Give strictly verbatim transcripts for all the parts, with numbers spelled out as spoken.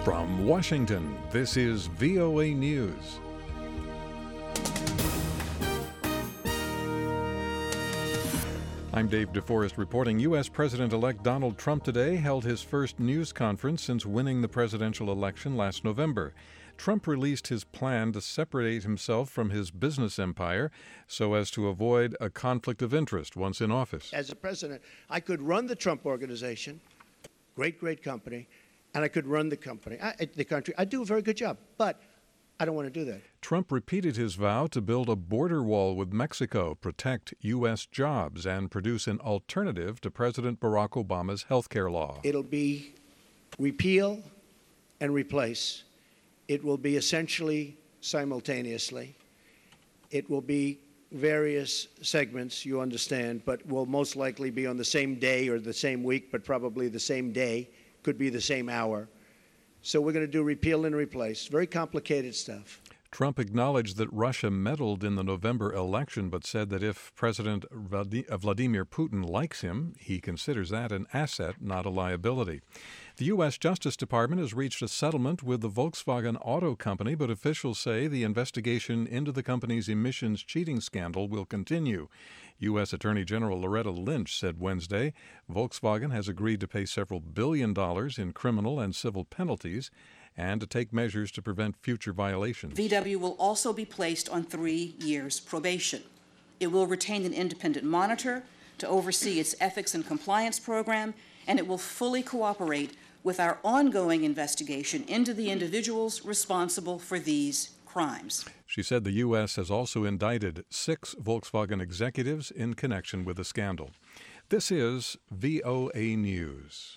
From Washington, this is V O A News. I'm Dave DeForest reporting. U S. President-elect Donald Trump today held his first news conference since winning the presidential election last November. Trump released his plan to separate himself from his business empire so as to avoid a conflict of interest once in office. As a president, I could run the Trump Organization, great, great company, and I could run the company, I, the country. I do a very good job, but I don't want to do that. Trump repeated his vow to build a border wall with Mexico, protect U S jobs, and produce an alternative to President Barack Obama's health care law. It'll be repeal and replace. It will be essentially simultaneously. It will be various segments, you understand, but will most likely be on the same day or the same week, but probably the same day, could be the same hour. So we're going to do repeal and replace. Very complicated stuff. Trump acknowledged that Russia meddled in the November election, but said that if President Vladimir Putin likes him, he considers that an asset, not a liability. The U S. Justice Department has reached a settlement with the Volkswagen Auto Company, but officials say the investigation into the company's emissions cheating scandal will continue. U S. Attorney General Loretta Lynch said Wednesday Volkswagen has agreed to pay several billion dollars in criminal and civil penalties and to take measures to prevent future violations. V W will also be placed on three years probation. It will retain an independent monitor to oversee its ethics and compliance program, and it will fully cooperate with our ongoing investigation into the individuals responsible for these crimes. She said the U S has also indicted six Volkswagen executives in connection with the scandal. This is V O A News.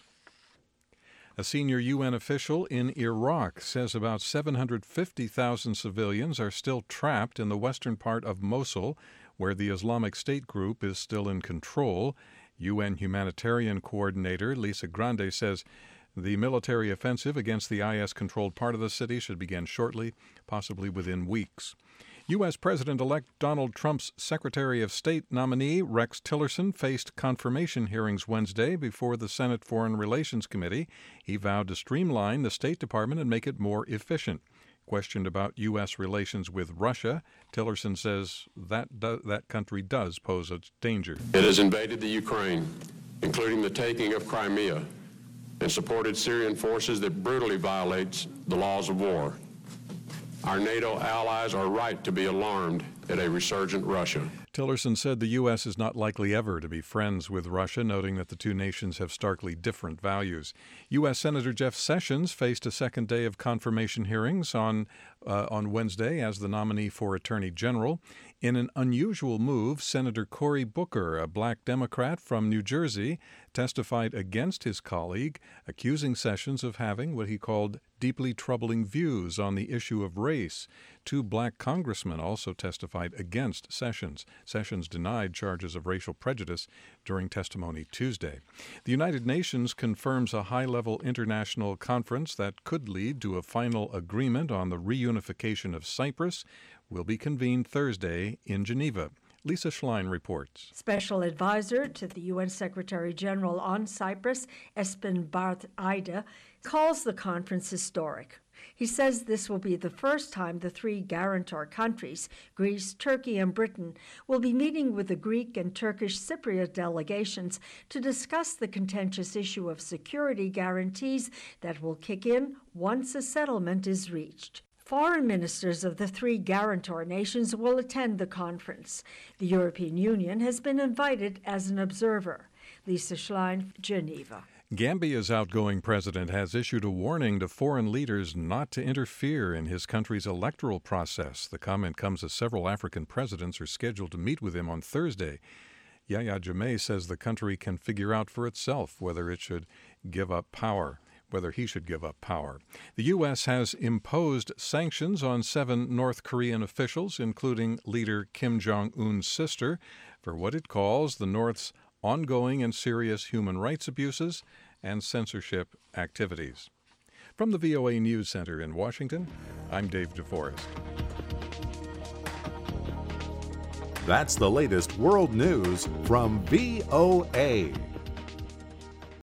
A senior U N official in Iraq says about seven hundred fifty thousand civilians are still trapped in the western part of Mosul, where the Islamic State group is still in control. U N humanitarian coordinator Lisa Grande says the military offensive against the I S-controlled part of the city should begin shortly, possibly within weeks. U S. President-elect Donald Trump's Secretary of State nominee, Rex Tillerson, faced confirmation hearings Wednesday before the Senate Foreign Relations Committee. He vowed to streamline the State Department and make it more efficient. Questioned about U S relations with Russia, Tillerson says that do, that country does pose a danger. It has invaded the Ukraine, including the taking of Crimea, and supported Syrian forces that brutally violates the laws of war. Our NATO allies are right to be alarmed at a resurgent Russia. Tillerson said the U S is not likely ever to be friends with Russia, noting that the two nations have starkly different values. U S. Senator Jeff Sessions faced a second day of confirmation hearings on uh, on Wednesday as the nominee for Attorney General. In an unusual move, Senator Cory Booker, a black Democrat from New Jersey, testified against his colleague, accusing Sessions of having what he called deeply troubling views on the issue of race. Two black congressmen also testified against Sessions. Sessions denied charges of racial prejudice during testimony Tuesday. The United Nations confirms a high-level international conference that could lead to a final agreement on the reunification of Cyprus will be convened Thursday in Geneva. Lisa Schlein reports. Special advisor to the U N Secretary General on Cyprus, Espen Barth Eide, calls the conference historic. He says this will be the first time the three guarantor countries, Greece, Turkey, and Britain, will be meeting with the Greek and Turkish Cypriot delegations to discuss the contentious issue of security guarantees that will kick in once a settlement is reached. Foreign ministers of the three guarantor nations will attend the conference. The European Union has been invited as an observer. Lisa Schlein, Geneva. Gambia's outgoing president has issued a warning to foreign leaders not to interfere in his country's electoral process. The comment comes as several African presidents are scheduled to meet with him on Thursday. Yahya Jammeh says the country can figure out for itself whether it should give up power. whether he should give up power. The U S has imposed sanctions on seven North Korean officials, including leader Kim Jong-un's sister, for what it calls the North's ongoing and serious human rights abuses and censorship activities. From the V O A News Center in Washington, I'm Dave DeForest. That's the latest world news from V O A.